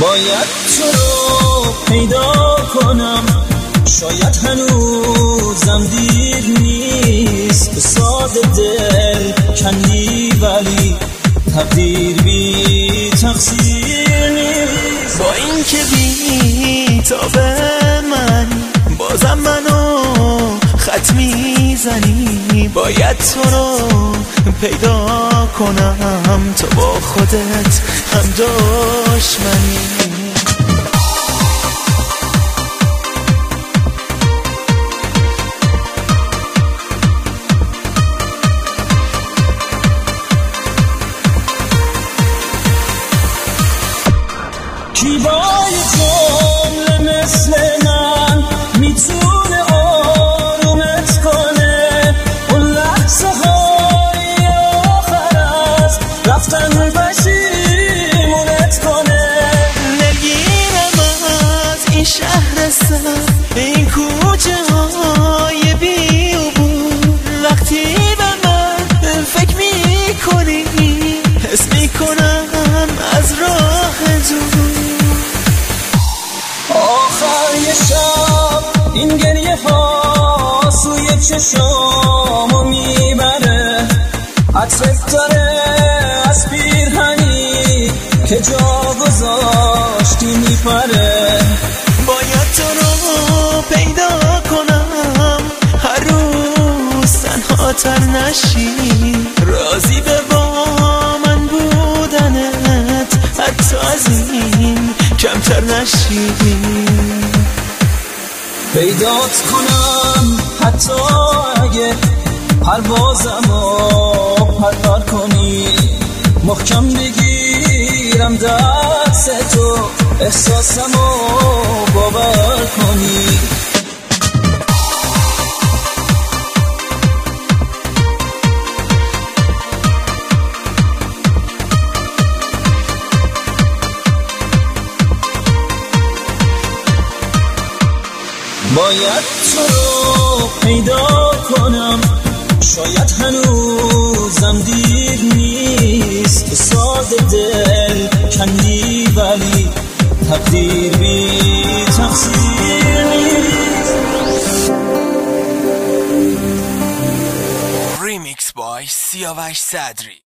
باید تو رو پیدا کنم، شاید هنوزم دیر نیست. به ساده دل کندی ولی تقدیر بی تقصیر نیست. با این که بی تاب من بازم منو خط میزنی، باید تو رو پیدا کنم، تو با خودت هم دشمنی. کی با یه جمله مثل من میتونه آرومت کنه؟ اون لحظه های آخر از رفتن پشیمونت کنه. نگیرم از این شهر سر، این کوچه های بی عبور، وقتی به من فکر میکنی حس میکنم از راه دور. آخر یه شب این گریه ها سوی چشامو میبره، عطرت داره از پیرهنی که جا گذاشتی میپره. باید تو رو پیدا کنم، هر روز تنها تر نشی، راضی به با من بودنت حتی از این کمتر نشی. پیدات کنم حتی اگه پروازمو پرپر کنی، محکم بگیرم دست تو احساسمو باور کنی. باید تو رو پیدا کنم، شاید هنوزم دیر نیست. به ساده دل کندی ولی تقدیر بی تقصیر نیست. ریمیکس بای سیاوش صدری.